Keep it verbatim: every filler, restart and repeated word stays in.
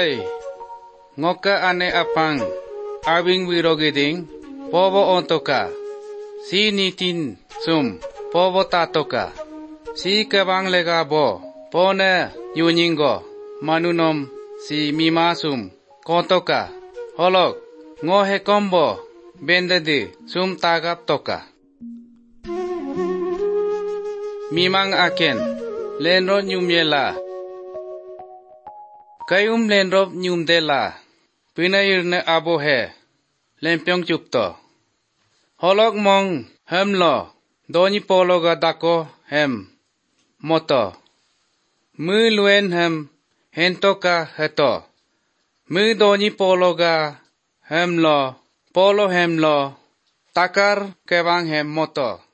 Oi, ngoka ane apang, awing wirogiding, povo ontoka, si nitin sum, povo tatoka, si kebang legabo, pone yuningo, manunom si mimasum, kontoka, holok, ngohe kombo, bendedi sum tagap toka. Mimang aken, lenro nyumyela. Kayum lenrop nyumdela, pinayirne abohe, lempyong chukto. Holok mong hemlo, doni pologa dako hem, moto. Mu luen hem, hentoka heto. Mu doni pologa hemlo, polo hemlo, takar kebang hem moto.